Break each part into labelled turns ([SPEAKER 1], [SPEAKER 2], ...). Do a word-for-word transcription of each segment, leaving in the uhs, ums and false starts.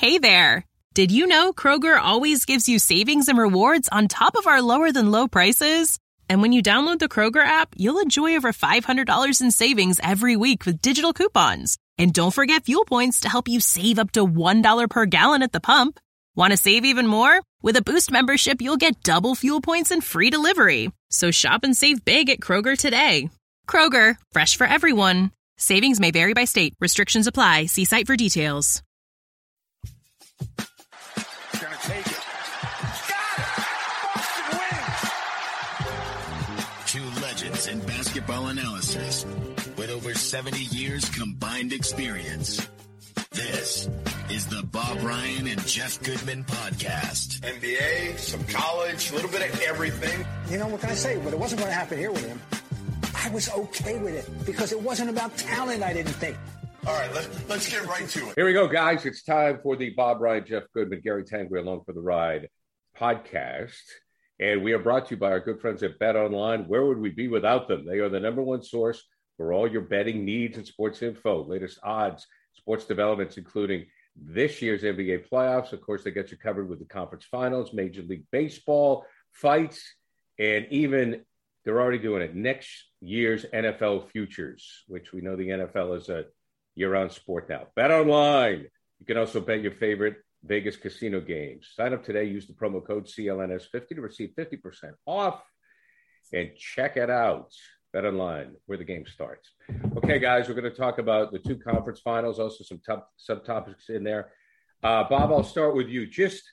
[SPEAKER 1] Hey there. Did you know Kroger always gives you savings and rewards on top of our lower than low prices? And when you download the Kroger app, you'll enjoy over five hundred dollars in savings every week with digital coupons. And don't forget fuel points to help you save up to one dollar per gallon at the pump. Want to save even more? With a Boost membership, you'll get double fuel points and free delivery. So shop and save big at Kroger today. Kroger, fresh for everyone. Savings may vary by state. Restrictions apply. See site for details.
[SPEAKER 2] Gonna take it. Got it! Boston wins!
[SPEAKER 3] Two legends in basketball analysis with over seventy years combined experience. This is the Bob Ryan and Jeff Goodman podcast.
[SPEAKER 2] N B A, some college, a little bit of everything.
[SPEAKER 4] You know, what can I say? But it wasn't going to happen here with him. I was okay with it because it wasn't about talent, I didn't think.
[SPEAKER 2] All right, let, let's get right to it.
[SPEAKER 5] Here we go, guys. It's time for the Bob Ryan, Jeff Goodman, Gary Tanguay along for the ride podcast. And we are brought to you by our good friends at BetOnline. Where would we be without them? They are the number one source for all your betting needs and sports info, latest odds, sports developments, including this year's N B A playoffs. Of course, they get you covered with the conference finals, Major League Baseball, fights, and even they're already doing it. Next year's N F L futures, which we know the N F L is a year-round sport now. BetOnline. You can also bet your favorite Vegas casino games. Sign up today. Use the promo code C L N S fifty to receive fifty percent off. And check it out. BetOnline, where the game starts. Okay, guys, we're going to talk about the two conference finals, also some top subtopics in there. Uh, Bob, I'll start with you. Just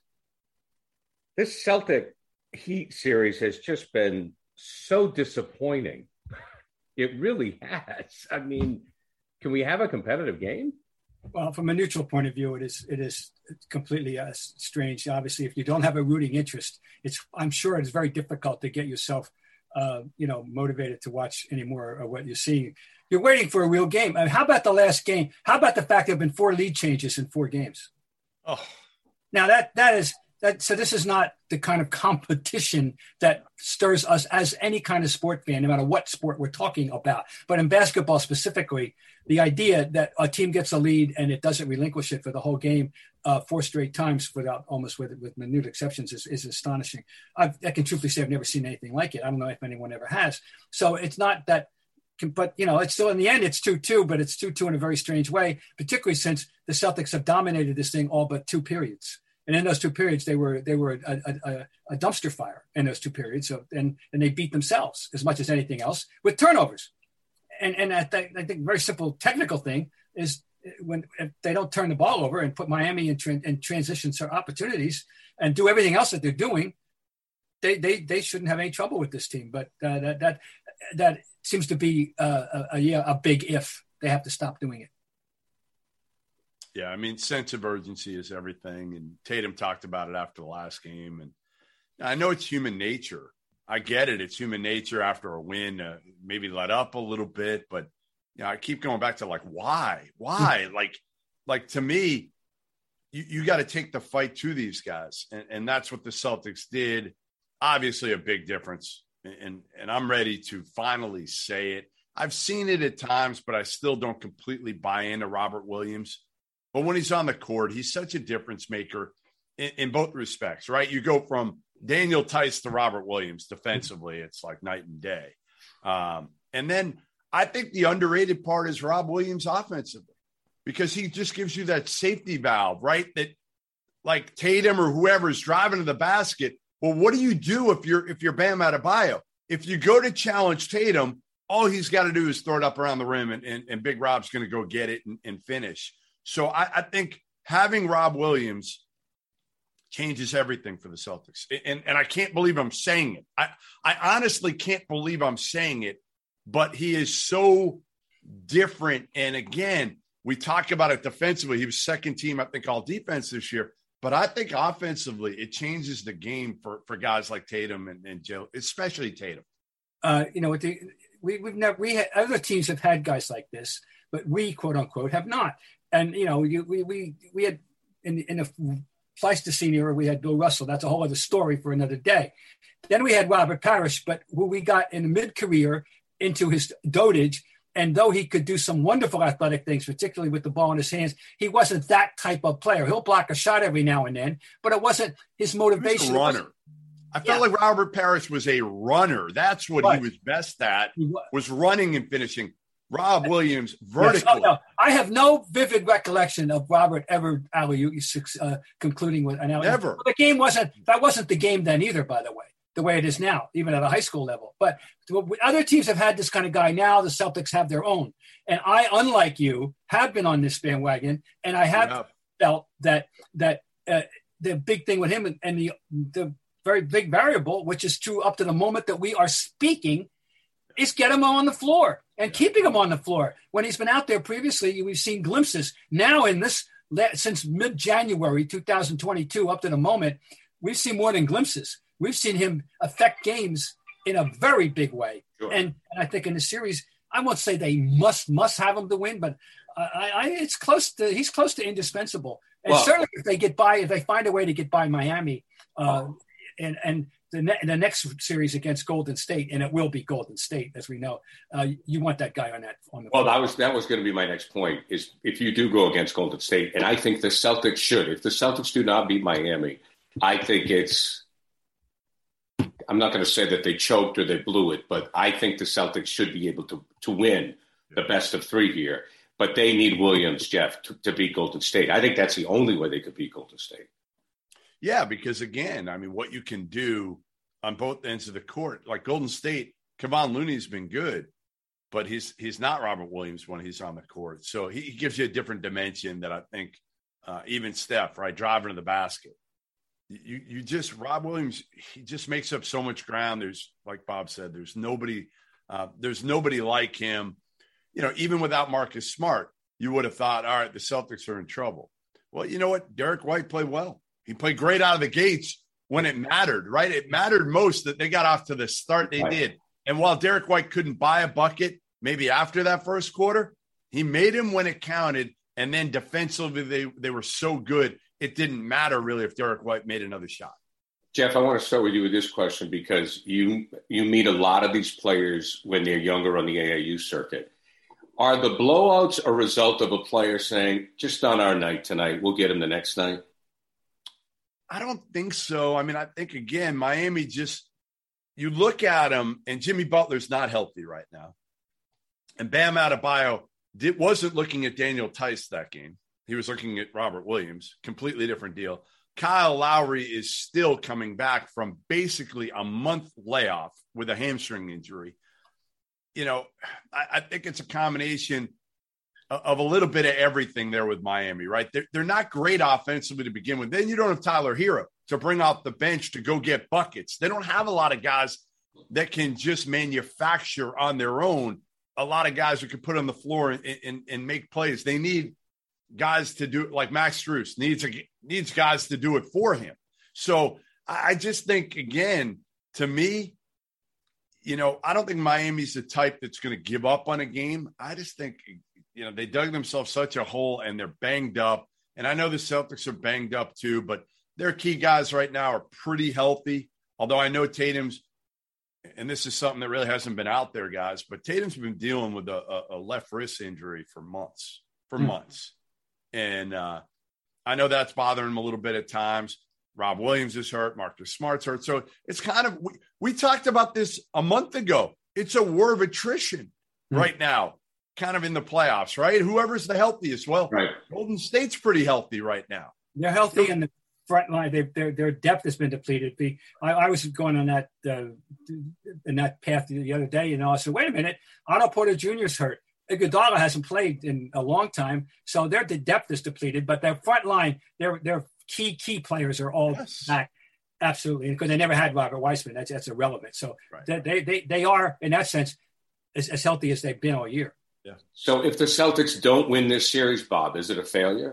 [SPEAKER 5] this Celtic Heat series has just been so disappointing. It really has. I mean, can we have a competitive game?
[SPEAKER 6] Well, from a neutral point of view, it is it is completely uh, strange. Obviously, if you don't have a rooting interest, it's I'm sure it's very difficult to get yourself, uh, you know, motivated to watch any more of what you're seeing. You're waiting for a real game. I mean, how about the last game? How about the fact there have been four lead changes in four games?
[SPEAKER 2] Oh,
[SPEAKER 6] now that that is that. So this is not the kind of competition that stirs us as any kind of sport fan, no matter what sport we're talking about. But in basketball specifically, the idea that a team gets a lead and it doesn't relinquish it for the whole game uh, four straight times without almost with with minute exceptions is, is astonishing. I've, I can truthfully say I've never seen anything like it. I don't know if anyone ever has. So it's not that. But, you know, it's still in the end, it's two two, but it's two two in a very strange way, particularly since the Celtics have dominated this thing all but two periods. And in those two periods, they were they were a, a, a dumpster fire in those two periods. So and, and they beat themselves as much as anything else with turnovers. And and I think, I think very simple technical thing is when if they don't turn the ball over and put Miami in, tra- in transition opportunities and do everything else that they're doing, they they they shouldn't have any trouble with this team. But uh, that that that seems to be uh, a, a yeah a big if. They have to stop doing it.
[SPEAKER 7] Yeah, I mean, sense of urgency is everything. And Tatum talked about it after the last game. And I know it's human nature. I get it. It's human nature after a win, uh, maybe let up a little bit. But, you know, I keep going back to, like, why? Why? like, like to me, you, you got to take the fight to these guys. And, and that's what the Celtics did. Obviously a big difference. And, and I'm ready to finally say it. I've seen it at times, but I still don't completely buy into Robert Williams. But when he's on the court, he's such a difference maker in, in both respects, right? You go from Daniel Tice to Robert Williams defensively. It's like night and day. Um, and then I think the underrated part is Rob Williams offensively, because he just gives you that safety valve, right? That like Tatum or whoever's driving to the basket. Well, what do you do if you're if you're Bam Adebayo? If you go to challenge Tatum, all he's got to do is throw it up around the rim, and, and, and Big Rob's going to go get it and, and finish. So I, I think having Rob Williams changes everything for the Celtics. And, and I can't believe I'm saying it. I, I honestly can't believe I'm saying it, but he is so different. And again, we talk about it defensively. He was second team, I think, all defense this year. But I think offensively, it changes the game for, for guys like Tatum and, and Joe, especially Tatum.
[SPEAKER 6] Uh, you know, the, we, we've never, we had, other teams have had guys like this, but we, quote unquote, have not. And, you know, you, we, we, we had in, in the Pleistocene era, we had Bill Russell. That's a whole other story for another day. Then we had Robert Parrish, but who we got in mid-career into his dotage. And though he could do some wonderful athletic things, particularly with the ball in his hands, he wasn't that type of player. He'll block a shot every now and then, but it wasn't his motivation.
[SPEAKER 7] He was a runner. I felt yeah. like Robert Parrish was a runner. That's what right. he was best at, was. was running and finishing. Rob Williams, vertical. Yes. Oh,
[SPEAKER 6] no. I have no vivid recollection of Robert ever alley uh, concluding with an alley.
[SPEAKER 7] Never.
[SPEAKER 6] Well, the game wasn't, that wasn't the game then either, by the way, the way it is now, even at a high school level. But other teams have had this kind of guy. Now the Celtics have their own. And I, unlike you, have been on this bandwagon, and I have yeah. felt that that uh, the big thing with him and, and the the very big variable, which is true up to the moment that we are speaking, is get him on the floor and keeping him on the floor. When he's been out there previously, we've seen glimpses. Now in this, since mid-January two thousand twenty-two up to the moment, we've seen more than glimpses. We've seen him affect games in a very big way. Sure. And, and I think in the series, I won't say they must must have him to win, but I, I, it's close to he's close to indispensable. And well, certainly if they get by, if they find a way to get by Miami, uh, oh. and and the, ne- the next series against Golden State, and it will be Golden State, as we know, uh, you want that guy on that on the.
[SPEAKER 5] Well, that was that was going to be my next point. Is if you do go against Golden State, and I think the Celtics should. If the Celtics do not beat Miami, I think it's. I'm not going to say that they choked or they blew it, but I think the Celtics should be able to to win the best of three here. But they need Williams, Jeff, to, to beat Golden State. I think that's the only way they could beat Golden State.
[SPEAKER 7] Yeah, because, again, I mean, what you can do on both ends of the court, like Golden State, Kevon Looney's been good, but he's he's not Robert Williams when he's on the court. So he, he gives you a different dimension that I think uh, even Steph, right, driving to the basket. You you just Rob Williams, he just makes up so much ground. There's, like Bob said, there's nobody uh, there's nobody like him. You know, even without Marcus Smart, you would have thought, all right, the Celtics are in trouble. Well, you know what? Derek White played well. He played great out of the gates when it mattered, right? It mattered most that they got off to the start they right. did. And while Derek White couldn't buy a bucket, maybe after that first quarter, he made him when it counted. And then defensively, they, they were so good. It didn't matter really if Derek White made another shot.
[SPEAKER 5] Jeff, I want to start with you with this question because you you meet a lot of these players when they're younger on the A A U circuit. Are the blowouts a result of a player saying, just on our night tonight, we'll get him the next night?
[SPEAKER 7] I don't think so. I mean, I think, again, Miami just – you look at him, and Jimmy Butler's not healthy right now. And Bam Adebayo did, wasn't looking at Daniel Tice that game. He was looking at Robert Williams, completely different deal. Kyle Lowry is still coming back from basically a month layoff with a hamstring injury. You know, I, I think it's a combination of, of a little bit of everything there with Miami, right? They're, they're not great offensively to begin with. Then you don't have Tyler Hero to bring off the bench to go get buckets. They don't have a lot of guys that can just manufacture on their own. A lot of guys who can put on the floor and, and, and make plays. They need guys to do it, like Max Strus needs a, needs guys to do it for him. So I just think, again, to me, you know, I don't think Miami's the type that's going to give up on a game. I just think, you know, they dug themselves such a hole and they're banged up. And I know the Celtics are banged up too, but their key guys right now are pretty healthy. Although I know Tatum's, and this is something that really hasn't been out there, guys, but Tatum's been dealing with a, a left wrist injury for months, for mm-hmm. months. And uh, I know that's bothering him a little bit at times. Rob Williams is hurt. Marcus Smart's hurt. So it's kind of, we, we talked about this a month ago. It's a war of attrition mm-hmm. right now, kind of in the playoffs, right? Whoever's the healthiest. Well, right. Golden State's pretty healthy right now.
[SPEAKER 6] They're healthy in the front line. They, their their depth has been depleted. The, I, I was going on that uh, in that path the other day, you know. I said, wait a minute, Otto Porter Junior's hurt. Iguodala hasn't played in a long time, so their the depth is depleted. But their front line, their their key key players are all yes. back, absolutely, because they never had Robert Weissman. That's that's irrelevant. So right. they they they are in that sense as, as healthy as they've been all year.
[SPEAKER 5] Yeah. So if the Celtics don't win this series, Bob, is it a failure?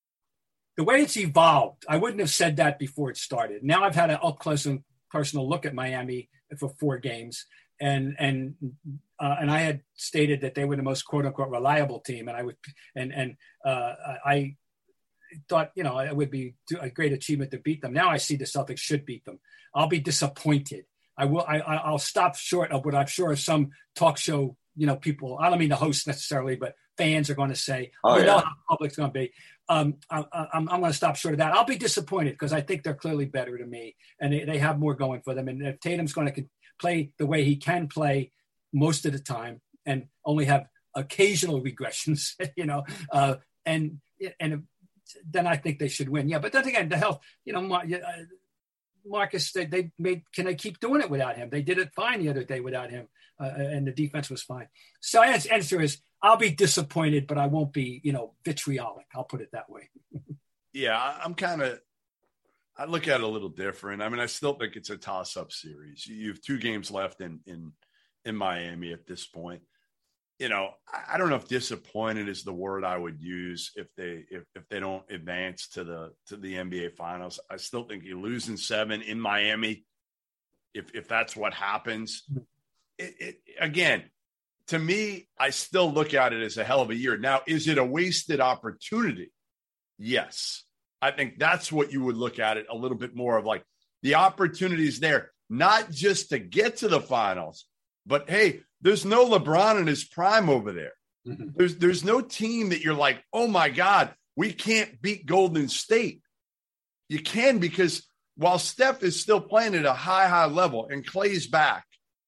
[SPEAKER 6] The way it's evolved, I wouldn't have said that before it started. Now I've had an up close and personal look at Miami for four games. And and uh, and I had stated that they were the most quote unquote reliable team, and I would and and uh, I thought you know it would be a great achievement to beat them. Now I see the Celtics should beat them. I'll be disappointed. I will. I, I'll stop short of what I'm sure some talk show you know, people, I don't mean the hosts necessarily, but fans are going to say,
[SPEAKER 5] Oh,
[SPEAKER 6] we
[SPEAKER 5] yeah.
[SPEAKER 6] know how the public's going to be. Um, I, I'm, I'm going to stop short of that. I'll be disappointed because I think they're clearly better to me, and they, they have more going for them. And if Tatum's going to play the way he can play most of the time and only have occasional regressions, you know, uh, and and then I think they should win. Yeah, but then again, the health, you know, Mar- uh, Marcus, they, they made, can they keep doing it without him? They did it fine the other day without him, uh, and the defense was fine. So the answer is, I'll be disappointed, but I won't be, you know, vitriolic. I'll put it that way.
[SPEAKER 7] Yeah, I'm kind of, I look at it a little different. I mean, I still think it's a toss-up series. You have two games left in in in Miami at this point. You know, I don't know if disappointed is the word I would use if they if, if they don't advance to the to the N B A Finals. I still think you lose in seven in Miami. If if that's what happens, it, it, again, to me, I still look at it as a hell of a year. Now, is it a wasted opportunity? Yes. I think that's what you would look at it a little bit more of, like the opportunity is there, not just to get to the finals, but hey, there's no LeBron in his prime over there. Mm-hmm. There's there's no team that you're like, oh my God, we can't beat Golden State. You can, because while Steph is still playing at a high, high level and Clay's back,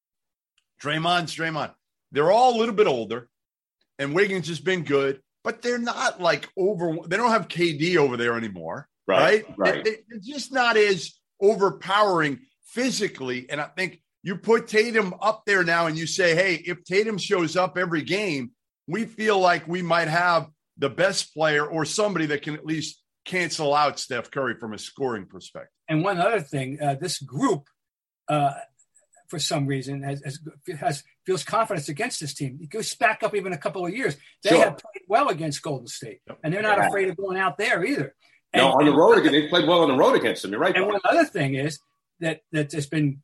[SPEAKER 7] Draymond's Draymond, they're all a little bit older, and Wiggins has been good, but they're not like over. They don't have K D over there anymore, right?
[SPEAKER 5] Right. right.
[SPEAKER 7] They, they're just not as overpowering physically, and I think you put Tatum up there now and you say, hey, if Tatum shows up every game, we feel like we might have the best player or somebody that can at least cancel out Steph Curry from a scoring perspective.
[SPEAKER 6] And one other thing, uh, this group, uh, for some reason, has, has, has feels confidence against this team. It goes back up even a couple of years. They
[SPEAKER 5] Sure.
[SPEAKER 6] have played well against Golden State, and they're not
[SPEAKER 5] Yeah.
[SPEAKER 6] afraid of going out there either. And,
[SPEAKER 5] No, on the
[SPEAKER 6] and,
[SPEAKER 5] road again, they played well on the road against them. You're right.
[SPEAKER 6] And
[SPEAKER 5] Bob.
[SPEAKER 6] one other thing is that that has been,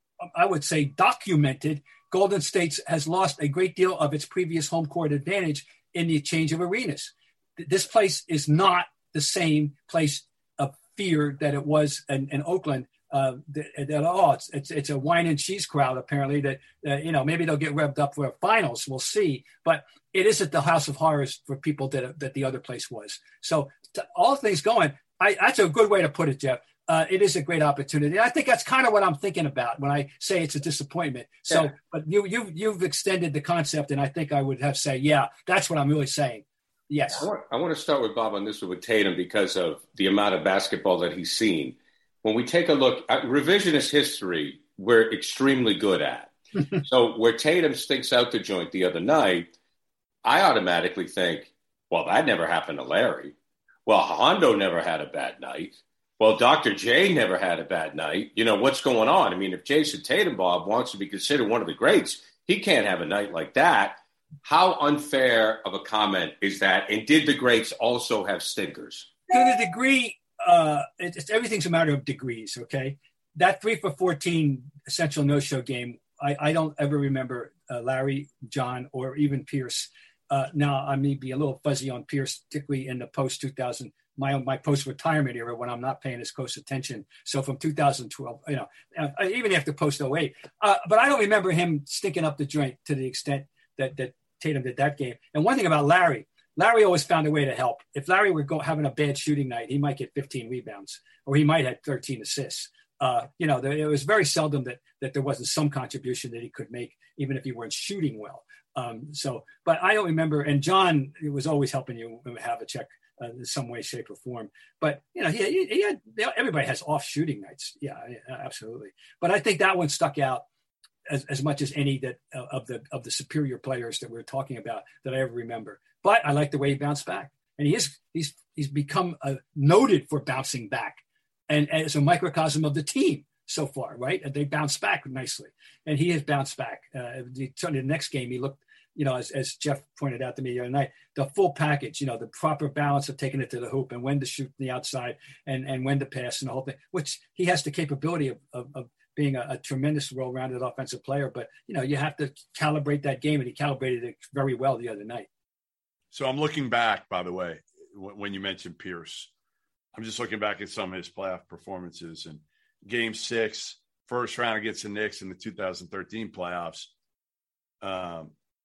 [SPEAKER 6] I would say, documented. Golden State has lost a great deal of its previous home court advantage in the change of arenas. This place is not the same place of fear that it was in, in Oakland. Uh, that, that oh, it's, it's it's a wine and cheese crowd apparently. That uh, you know, maybe they'll get revved up for a finals. We'll see. But it isn't the house of horrors for people that that the other place was. So to, all things going, I, that's a good way to put it, Jeff. Uh, it is a great opportunity. I think that's kind of what I'm thinking about when I say it's a disappointment. So, yeah. But you, you, you've extended the concept, and I think I would have to say, yeah, that's what I'm really saying. Yes.
[SPEAKER 5] I want, I want to start with Bob on this one with Tatum because of the amount of basketball that he's seen. When we take a look at revisionist history, we're extremely good at. So where Tatum stinks out the joint the other night, I automatically think, well, that never happened to Larry. Well, Hondo never had a bad night. Well, Doctor J never had a bad night. You know, what's going on? I mean, if Jason Tatum, Bob, wants to be considered one of the greats, he can't have a night like that. How unfair of a comment is that? And did the greats also have stinkers?
[SPEAKER 6] To the degree, uh, it's, everything's a matter of degrees, okay? That three for fourteen essential no-show game, I, I don't ever remember uh, Larry, John, or even Pierce. Uh, now, I may be a little fuzzy on Pierce, particularly in the post-two thousand my my post-retirement era when I'm not paying as close attention. So from two thousand twelve, you know, even after post-oh eight. Uh, but I don't remember him stinking up the joint to the extent that, that Tatum did that game. And one thing about Larry, Larry always found a way to help. If Larry were go, having a bad shooting night, he might get fifteen rebounds, or he might have thirteen assists. Uh, you know, there, it was very seldom that that there wasn't some contribution that he could make, even if he weren't shooting well. Um, so, but I don't remember, and John was always helping you have a check. Uh, in some way, shape, or form. But, you know, he, he, he had, everybody has off shooting nights. Yeah, absolutely. But I think that one stuck out as, as much as any that uh, of the of the superior players that we're talking about that I ever remember. But I like the way he bounced back. And he is, he's he's become uh, noted for bouncing back. And, and it's a microcosm of the team so far, right? And they bounced back nicely. And he has bounced back. Uh, the, the next game, he looked, you know, as, as Jeff pointed out to me the other night, the full package, you know, the proper balance of taking it to the hoop and when to shoot the outside and, and when to pass and the whole thing, which he has the capability of, of, of being a, a tremendous well-rounded offensive player. But, you know, you have to calibrate that game, and he calibrated it very well the other night.
[SPEAKER 7] So I'm looking back, by the way, when you mentioned Pierce, I'm just looking back at some of his playoff performances. And game six, first round against the Knicks in the two thousand thirteen playoffs, um,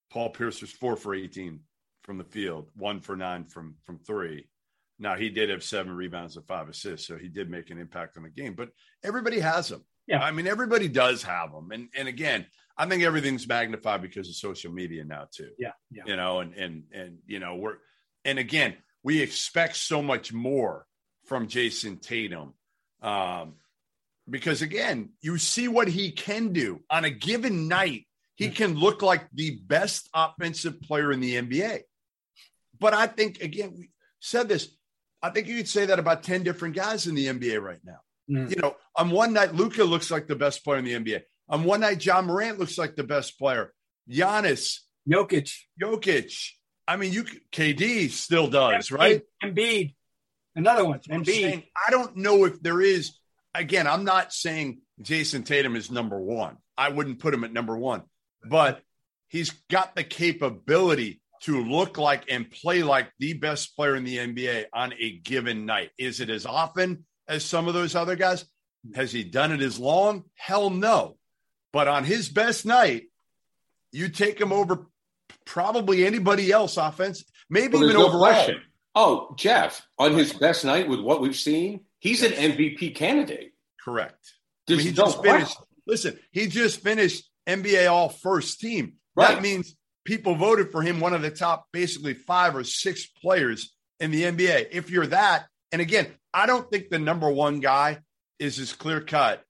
[SPEAKER 7] Paul Pierce was four for eighteen from the field, one for nine from, from three. Now, he did have seven rebounds and five assists, so he did make an impact on the game. But everybody has them.
[SPEAKER 6] Yeah.
[SPEAKER 7] I mean, everybody does have them. And, and again, I think everything's magnified because of social media now, too.
[SPEAKER 6] Yeah, yeah.
[SPEAKER 7] You know, and, and, and, you know, we're – and, again, we expect so much more from Jason Tatum um, because, again, you see what he can do. On a given night, he can look like the best offensive player in the N B A. But I think, again, we said this, I think you could say that about ten different guys in the N B A right now. Mm. You know, on one night, Luka looks like the best player in the N B A. On one night, John Morant looks like the best player. Giannis.
[SPEAKER 6] Jokic.
[SPEAKER 7] Jokic. I mean, you K D still does, Embiid, right?
[SPEAKER 6] Embiid. Another one. Embiid.
[SPEAKER 7] Saying, I don't know if there is, again, I'm not saying Jason Tatum is number one. I wouldn't put him at number one. But he's got the capability to look like and play like the best player in the N B A on a given night. Is it as often as some of those other guys? Has he done it as long? Hell no. But on his best night, you take him over probably anybody else offense, maybe well, even no overall. Question.
[SPEAKER 8] Oh, Jeff, on his best night with what we've seen, he's yes. an M V P candidate.
[SPEAKER 7] Correct.
[SPEAKER 8] There's
[SPEAKER 7] I mean, he
[SPEAKER 8] no
[SPEAKER 7] just finished. Listen, he just finished N B A All First Team.
[SPEAKER 8] Right.
[SPEAKER 7] That means people voted for him one of the top basically five or six players in the N B A. If you're that, and again, I don't think the number one guy is as clear cut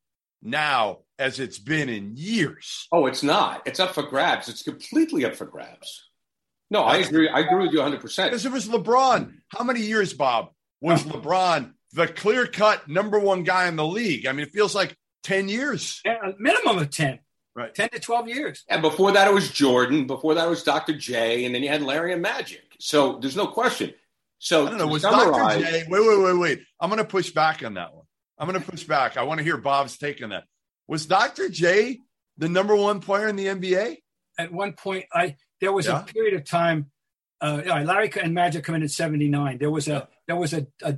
[SPEAKER 7] now as it's been in years.
[SPEAKER 8] Oh, it's not. It's up for grabs. It's completely up for grabs. No, I agree. I agree with you one hundred percent.
[SPEAKER 7] Because it was LeBron. How many years, Bob, was LeBron the clear cut number one guy in the league? I mean, it feels like ten years.
[SPEAKER 6] Yeah, a minimum of ten.
[SPEAKER 7] Right.
[SPEAKER 6] ten to twelve years.
[SPEAKER 8] And before that, it was Jordan. Before that, it was Doctor J. And then you had Larry and Magic. So there's no question. So
[SPEAKER 7] I don't know. Was Doctor J. Wait, wait, wait, wait. I'm going to push back on that one. I'm going to push back. I want to hear Bob's take on that. Was Doctor J the number one player in the N B A?
[SPEAKER 6] At one point, I there was
[SPEAKER 7] yeah.
[SPEAKER 6] a period of time. Uh, Larry and Magic come in at seventy-nine. There was a yeah. there was a a,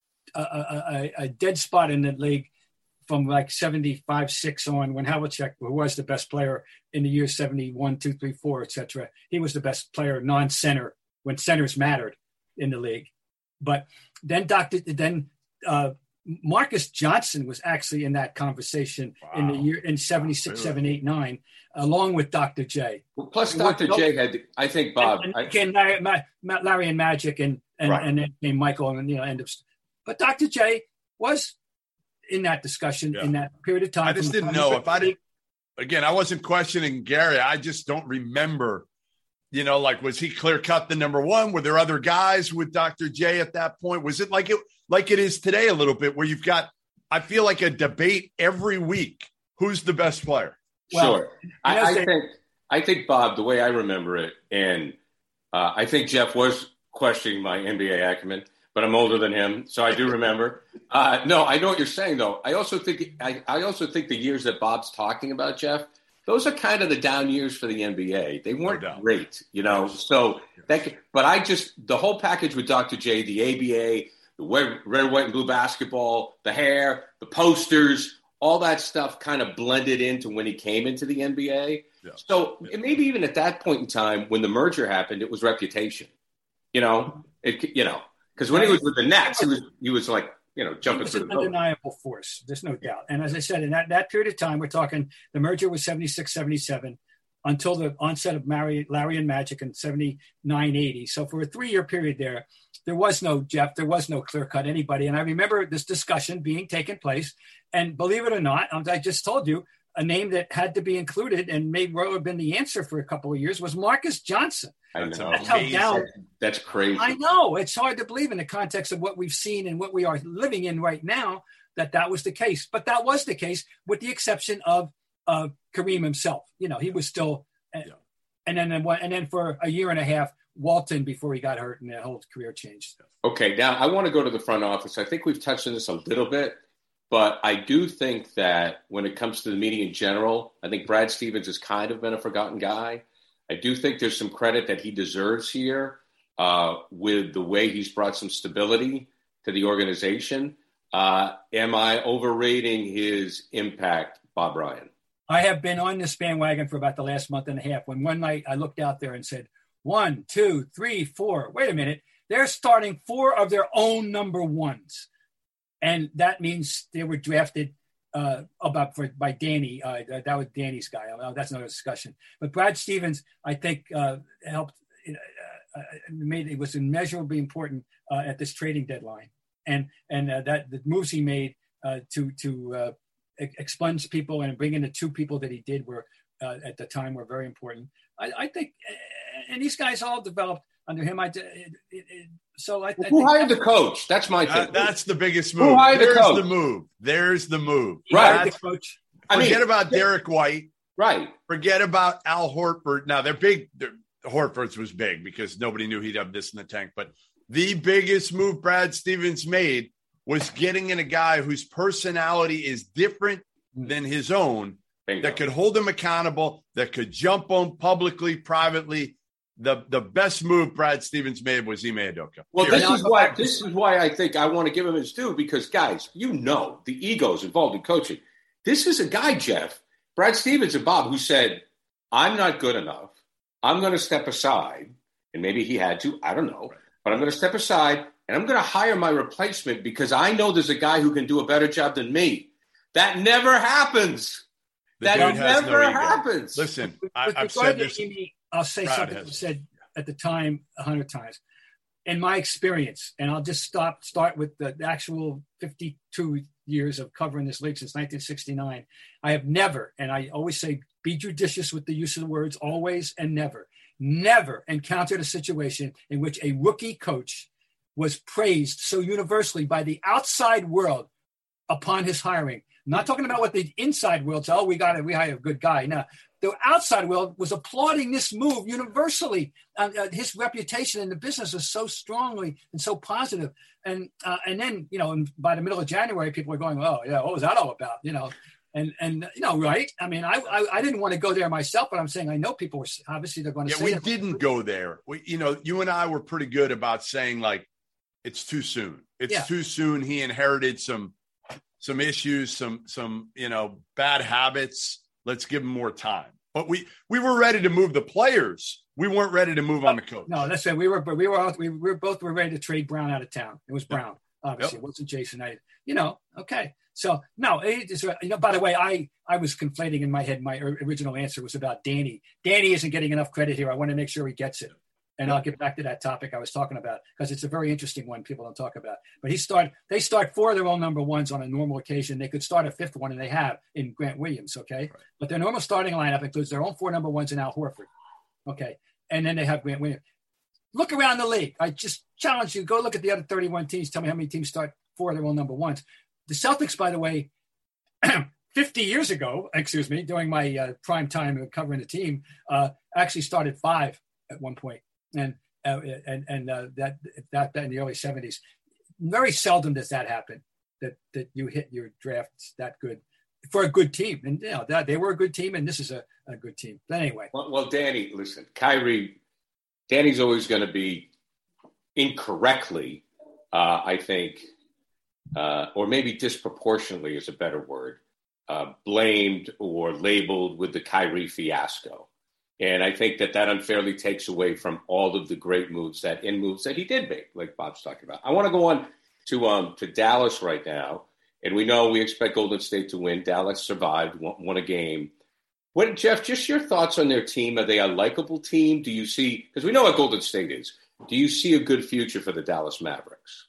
[SPEAKER 6] a a a dead spot in the league from like seventy-five, six on when Havlicek, who was the best player in the year seventy-one, two, three, four, et cetera. He was the best player non-center when centers mattered in the league. But then Doctor then uh, Marcus Johnson was actually in that conversation wow. in the year in seventy-six, wow, really? seven, eight, nine, along with Doctor J.
[SPEAKER 8] Well, plus Doctor J had, I think, Bob.
[SPEAKER 6] And, and I, again, Larry, Ma, Larry and Magic and and, right. and then came Michael and you know end of. But Doctor J was in that discussion yeah. in that period of time.
[SPEAKER 7] I just didn't know if I did. Again, I wasn't questioning Gary. I just don't remember. You know, like, was he clear cut the number one? Were there other guys with Doctor J at that point? Was it like it like it is today a little bit where you've got, I feel like a debate every week. Who's the best player?
[SPEAKER 8] Well, sure. I, I think, I think, Bob, the way I remember it, and uh, I think Jeff was questioning my N B A acumen, but I'm older than him, so I do remember. Uh, no, I know what you're saying, though. I also think I, I also think the years that Bob's talking about, Jeff, those are kind of the down years for the N B A. They weren't no great, you know. Yes. So, yes. that, but I just the whole package with Doctor J, the A B A, the red, red, white, and blue basketball, the hair, the posters, all that stuff kind of blended into when he came into the N B A. Yes. So yes. maybe even at that point in time, when the merger happened, it was reputation, you know. It, you know, because when he was with the Nets, he was he was like. You know, jumping
[SPEAKER 6] through the undeniable force. There's no doubt. And as I said, in that, that period of time, we're talking the merger was seventy-six, seventy-seven until the onset of Larry, Larry and Magic in seventy-nine, eighty. So for a three-year period there, there was no Jeff, there was no clear-cut anybody. And I remember this discussion being taken place. And believe it or not, I just told you, a name that had to be included and may well have been the answer for a couple of years was Marcus Johnson.
[SPEAKER 8] I know.
[SPEAKER 6] That's how down.
[SPEAKER 8] That's crazy.
[SPEAKER 6] I know. It's hard to believe in the context of what we've seen and what we are living in right now that that was the case. But that was the case with the exception of uh, Kareem himself. You know, he was still uh, yeah. – and then and then for a year and a half, Walton before he got hurt and that whole career changed.
[SPEAKER 8] Okay, now I want to go to the front office. I think we've touched on this a little bit. But I do think that when it comes to the meeting in general, I think Brad Stevens has kind of been a forgotten guy. I do think there's some credit that he deserves here uh, with the way he's brought some stability to the organization. Uh, am I overrating his impact, Bob Ryan?
[SPEAKER 6] I have been on this bandwagon for about the last month and a half. When one night I looked out there and said, one, two, three, four. Wait a minute. They're starting four of their own number ones. And that means they were drafted uh, about for, by Danny. Uh, that was Danny's guy. Well, that's another discussion. But Brad Stevens, I think, uh, helped. Uh, made it was immeasurably important uh, at this trading deadline, and and uh, that the moves he made uh, to to uh, expunge people and bring in the two people that he did were uh, at the time were very important. I, I think, and these guys all developed under him. I it, it, it, so I,
[SPEAKER 8] well,
[SPEAKER 6] I
[SPEAKER 8] who
[SPEAKER 6] think
[SPEAKER 8] hired the coach? That's my thing.
[SPEAKER 7] That, that's the biggest move.
[SPEAKER 8] Who hired
[SPEAKER 7] There's
[SPEAKER 8] the coach?
[SPEAKER 7] the move. There's the move.
[SPEAKER 8] Right,
[SPEAKER 6] the coach.
[SPEAKER 7] Forget
[SPEAKER 8] I mean,
[SPEAKER 7] about Derek White.
[SPEAKER 8] Right.
[SPEAKER 7] Forget about Al Horford. Now they're big. They're, Horford's was big because nobody knew he'd have this in the tank. But the biggest move Brad Stevens made was getting in a guy whose personality is different than his own,
[SPEAKER 8] Bingo.
[SPEAKER 7] that could hold him accountable, that could jump on publicly, privately. The the best move Brad Stevens made was Ime Udoka.
[SPEAKER 8] Well,
[SPEAKER 7] Period.
[SPEAKER 8] this is why this is why I think I want to give him his due, because guys, you know the egos involved in coaching. This is a guy, Jeff, Brad Stevens and Bob, who said, "I'm not good enough. I'm going to step aside," and maybe he had to, I don't know, but I'm going to step aside and I'm going to hire my replacement because I know there's a guy who can do a better job than me. That never happens.
[SPEAKER 7] The
[SPEAKER 8] that
[SPEAKER 7] dude has
[SPEAKER 8] never
[SPEAKER 7] no ego.
[SPEAKER 8] happens.
[SPEAKER 7] Listen,
[SPEAKER 6] With
[SPEAKER 7] I, I've
[SPEAKER 6] regard
[SPEAKER 7] said
[SPEAKER 6] to
[SPEAKER 7] this.
[SPEAKER 6] Amy, I'll say
[SPEAKER 7] Brad
[SPEAKER 6] something
[SPEAKER 7] has.
[SPEAKER 6] I said at the time a hundred times. In my experience, and I'll just stop start with the actual fifty-two years of covering this league since nineteen sixty-nine. I have never, and I always say, be judicious with the use of the words always and never, never encountered a situation in which a rookie coach was praised so universally by the outside world upon his hiring. I'm not talking about what the inside world said, oh, we got it, we hired a good guy. No, the outside world was applauding this move universally. Uh, uh, his reputation in the business was so strongly and so positive. And uh, and then, you know, and by the middle of January, people are going, oh, yeah, what was that all about? You know, and, and you know, right? I mean, I, I I didn't want to go there myself, but I'm saying I know people were, obviously they're going to
[SPEAKER 7] Yeah,
[SPEAKER 6] say
[SPEAKER 7] we
[SPEAKER 6] that.
[SPEAKER 7] didn't go there. We, you know, you and I were pretty good about saying, like, it's too soon. It's
[SPEAKER 6] Yeah.
[SPEAKER 7] too soon. He inherited some some issues, some some you know bad habits. Let's give him more time. But we we were ready to move the players. We weren't ready to move on the coach.
[SPEAKER 6] No, that's it. We were, we were, we were both were ready to trade Brown out of town. It was Brown, obviously.
[SPEAKER 7] Yep.
[SPEAKER 6] It wasn't Jason. I, you know, okay. So no, it is, you know. By the way, I I was conflating in my head. My original answer was about Danny. Danny isn't getting enough credit here. I want to make sure he gets it. And I'll get back to that topic I was talking about because it's a very interesting one people don't talk about. But he start they start four of their own number ones on a normal occasion. They could start a fifth one, and they have in Grant Williams, okay? Right. But their normal starting lineup includes their own four number ones and Al Horford, okay? And then they have Grant Williams. Look around the league. I just challenge you. Go look at the other thirty-one teams. Tell me how many teams start four of their own number ones. The Celtics, by the way, fifty years ago, excuse me, during my uh, prime time covering the team, uh, actually started five at one point. And uh, and and uh, that, that that in the early seventies, very seldom does that happen. That that you hit your drafts that good for a good team, and you know that they were a good team, and this is a, a good team. But anyway,
[SPEAKER 8] well, well, Danny, listen, Kyrie, Danny's always going to be incorrectly, uh, I think, uh, or maybe disproportionately is a better word, uh, blamed or labeled with the Kyrie fiasco. And I think that that unfairly takes away from all of the great moves that in moves that he did make, like Bob's talking about. I want to go on to um to Dallas right now, and we know we expect Golden State to win. Dallas survived, won, won a game. What, Jeff? Just your thoughts on their team? Are they a likable team? Do you see? Because we know what Golden State is. Do you see a good future for the Dallas Mavericks?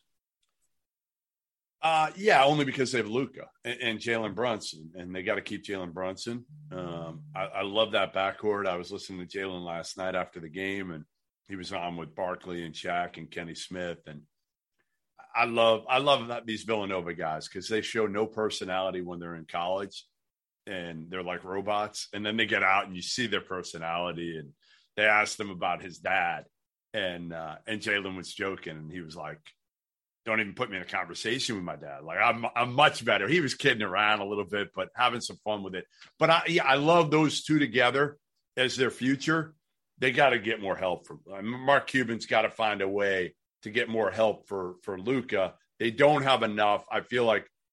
[SPEAKER 7] Uh, yeah, only because they have Luka and, and Jalen Brunson, and they got to keep Jalen Brunson. Um, I, I love that backcourt. I was listening to Jalen last night after the game, and he was on with Barkley and Shaq and Kenny Smith. And I love, I love that these Villanova guys because they show no personality when they're in college, and they're like robots. And then they get out, and you see their personality. And they asked them about his dad, and uh, and Jalen was joking, and he was like, don't even put me in a conversation with my dad. Like I'm, I'm much better. He was kidding around a little bit, but having some fun with it. But I, yeah, I love those two together as their future. They got to get more help from Mark Cuban's got to find a way to get more help for, for Luka. They don't have enough. I feel like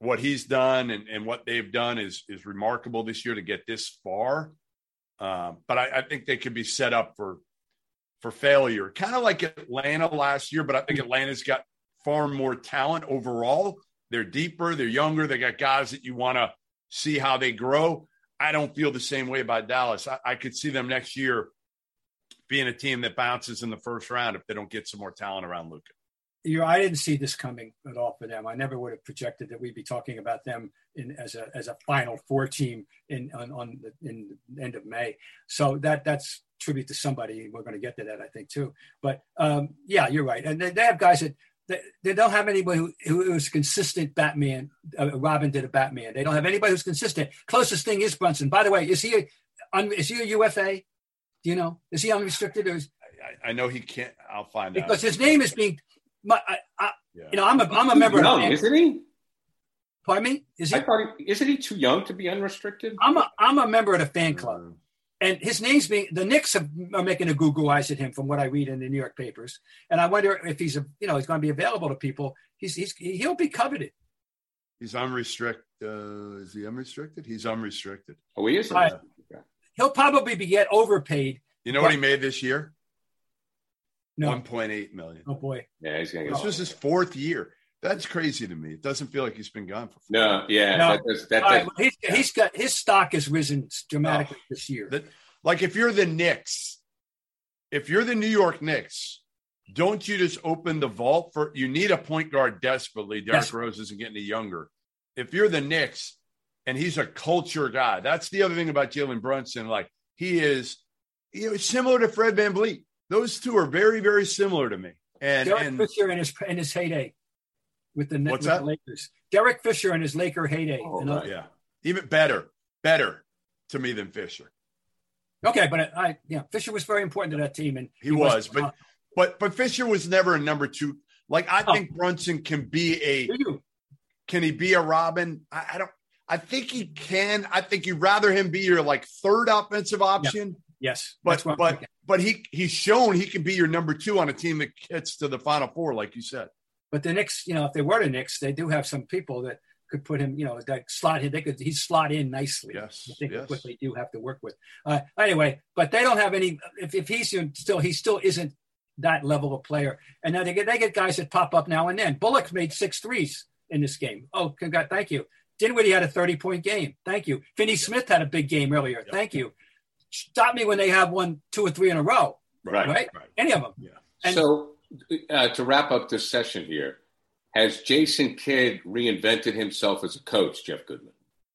[SPEAKER 7] what he's done and, and what they've done is is remarkable this year to get this far. Um, but I, I think they could be set up for for failure, kind of like Atlanta last year. But I think Atlanta's got far more talent overall. They're deeper, they're younger, they got guys that you want to see how they grow. I don't feel the same way about Dallas. I, I could see them next year being a team that bounces in the first round if they don't get some more talent around Luka.
[SPEAKER 6] You know, I didn't see this coming at all for them. I never would have projected that we'd be talking about them in as a as a Final Four team in on, on the in the end of May. So that that's tribute to somebody. We're going to get to that, I think, too. But um, yeah, you're right. And they, they have guys that they, they don't have anybody who, who is consistent. Batman, uh, Robin did a Batman. They don't have anybody who's consistent. Closest thing is Brunson. By the way, is he a, is he a U F A? Do you know? Is he unrestricted or is?
[SPEAKER 7] I, I know he can't. I'll find
[SPEAKER 6] because
[SPEAKER 7] out
[SPEAKER 6] because his name is being. My, I, I,
[SPEAKER 7] yeah.
[SPEAKER 6] You know, I'm a I'm a member.
[SPEAKER 8] Young,
[SPEAKER 6] of
[SPEAKER 8] isn't he?
[SPEAKER 6] Pardon me? Is he?
[SPEAKER 8] I thought he, isn't he too young to be unrestricted?
[SPEAKER 6] I'm a I'm a member of the fan club,
[SPEAKER 7] Mm.
[SPEAKER 6] and his name's being the Knicks have, are making a Google eyes at him from what I read in the New York papers, and I wonder if he's a you know he's going to be available to people. He's he's he'll be coveted.
[SPEAKER 7] He's unrestricted. Uh, is he unrestricted? He's unrestricted.
[SPEAKER 8] Oh, he is.
[SPEAKER 6] Right. He'll probably be get overpaid.
[SPEAKER 7] You know what he made this year?
[SPEAKER 6] No.
[SPEAKER 7] one point eight million.
[SPEAKER 6] Oh boy.
[SPEAKER 8] Yeah, he's going to
[SPEAKER 7] This
[SPEAKER 8] get.
[SPEAKER 7] was his fourth year. That's crazy to me. It doesn't feel like he's been gone for.
[SPEAKER 8] No, yeah,
[SPEAKER 6] No.
[SPEAKER 8] that does, that
[SPEAKER 6] All
[SPEAKER 8] does,
[SPEAKER 6] right, well, he's, he's got his stock has risen dramatically
[SPEAKER 7] Oh.
[SPEAKER 6] this year.
[SPEAKER 7] That, like if you're the Knicks, if you're the New York Knicks, don't you just open the vault for? You need a point guard desperately. Derrick
[SPEAKER 6] Yes.
[SPEAKER 7] Rose isn't getting any younger. If you're the Knicks, and he's a culture guy, that's the other thing about Jalen Brunson. Like he is, you know, similar to Fred VanVleet. Those two are very, very similar to me. And,
[SPEAKER 6] Derek
[SPEAKER 7] and
[SPEAKER 6] Fisher in his in his heyday with the,
[SPEAKER 7] What's
[SPEAKER 6] with
[SPEAKER 7] that?
[SPEAKER 6] the Lakers. Derek Fisher in his Laker heyday.
[SPEAKER 8] Oh,
[SPEAKER 6] You know?
[SPEAKER 8] right.
[SPEAKER 7] yeah, even better, better to me than Fisher.
[SPEAKER 6] Okay, but I yeah, Fisher was very important to that team, and
[SPEAKER 7] He was, but but but Fisher was never a number two. Like I
[SPEAKER 6] Oh.
[SPEAKER 7] think Brunson can be a
[SPEAKER 6] Do you?
[SPEAKER 7] can he be a Robin? I, I don't. I think he can. I think you'd rather him be your like third offensive option.
[SPEAKER 6] Yes,
[SPEAKER 7] But
[SPEAKER 6] that's what I'm
[SPEAKER 7] but
[SPEAKER 6] thinking.
[SPEAKER 7] but he he's shown he can be your number two on a team that gets to the Final Four, like you said.
[SPEAKER 6] But the Knicks, you know, if they were the Knicks, they do have some people that could put him, you know, that slot in. They could he'd slot in nicely.
[SPEAKER 7] Yes,
[SPEAKER 6] I think
[SPEAKER 7] yes.
[SPEAKER 6] that's what they do have to work with. Uh, anyway, but they don't have any. If, if he's still, he still isn't that level of player. And now they get they get guys that pop up now and then. Bullock made six threes in this game. Oh, congrats, thank you. Dinwiddie had a thirty point game. Thank you. Finney Smith had a big game earlier.
[SPEAKER 7] Yep.
[SPEAKER 6] Thank you. Stop me when they have one, two, or three in a row.
[SPEAKER 8] right.
[SPEAKER 6] Right?
[SPEAKER 7] Right.
[SPEAKER 6] Any of them.
[SPEAKER 7] Yeah.
[SPEAKER 6] And-
[SPEAKER 8] So uh, to wrap up this session here, has Jason Kidd reinvented himself as a coach, Jeff Goodman?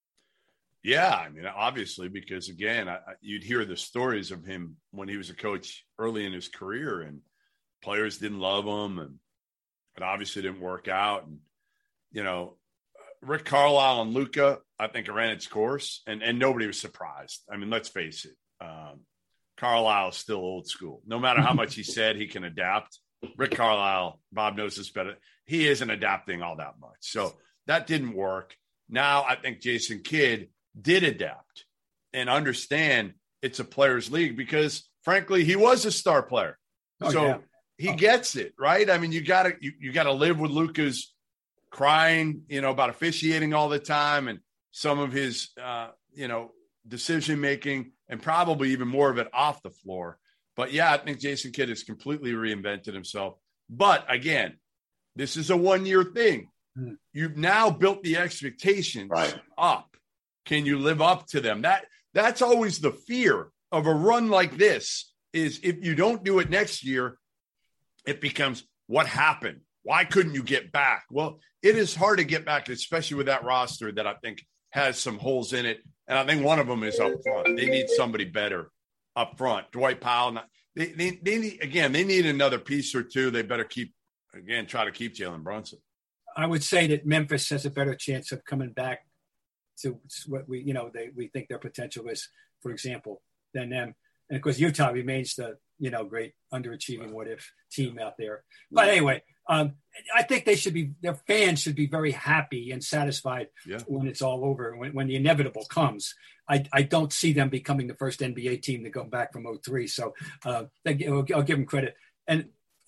[SPEAKER 7] Yeah, I mean, obviously, because again, I, I, you'd hear the stories of him when he was a coach early in his career, and players didn't love him, and it obviously didn't work out. And you know, Rick Carlisle and Luka, I think, ran its course, and and nobody was surprised. I mean, let's face it, um, Carlisle is still old school. No matter how much he said he can adapt, Rick Carlisle, Bob knows this better. He isn't adapting all that much, so that didn't work. Now I think Jason Kidd did adapt and understand it's a players' league because, frankly, he was a star player.
[SPEAKER 6] Oh,
[SPEAKER 7] so
[SPEAKER 6] yeah.
[SPEAKER 7] he
[SPEAKER 6] Oh.
[SPEAKER 7] gets it, right? I mean, you gotta you, you gotta live with Luka's crying, you know, about officiating all the time and some of his uh, you know, decision making, and probably even more of it off the floor. But yeah, I think Jason Kidd has completely reinvented himself. But again, this is a one-year thing.
[SPEAKER 6] Mm.
[SPEAKER 7] You've now built the expectations
[SPEAKER 8] Right.
[SPEAKER 7] up. Can you live up to them? That that's always the fear of a run like this, is if you don't do it next year, it becomes what happened? Why couldn't you get back? Well, it is hard to get back, especially with that roster that I think has some holes in it. And I think one of them is up front. They need somebody better up front. Dwight Powell, not, they, they, they need, again, they need another piece or two. They better keep, again, try to keep Jalen Brunson.
[SPEAKER 6] I would say that Memphis has a better chance of coming back to what we, you know, they, we think their potential is, for example, than them. And of course, Utah remains the, you know, great underachieving what if team out there. But anyway, um, I think they should be, their fans should be very happy and satisfied
[SPEAKER 7] Yeah.
[SPEAKER 6] when it's all over, when, when the inevitable comes. I, I don't see them becoming the first N B A team to go back from oh three. So uh, they, I'll, I'll give them credit. And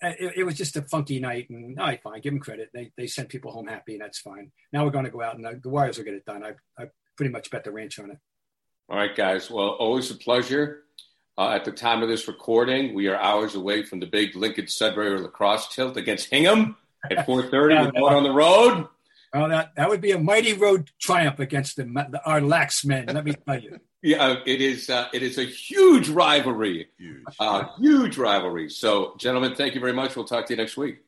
[SPEAKER 6] it, it was just a funky night, and all right, fine, give them credit. They they sent people home happy, and that's fine. Now we're going to go out, and the, the Warriors will get it done. I I pretty much bet the ranch on it.
[SPEAKER 8] All right, guys. Well, always a pleasure. Uh, at the time of this recording, we are hours away from the big Lincoln Sudbury lacrosse tilt against Hingham at four thirty. We're going on the road.
[SPEAKER 6] Well, that, that would be a mighty road triumph against the, the our lax men. Let me tell you.
[SPEAKER 8] Yeah, it is. Uh, it is a huge rivalry.
[SPEAKER 7] Huge,
[SPEAKER 8] uh, huge rivalry. So, gentlemen, thank you very much. We'll talk to you next week.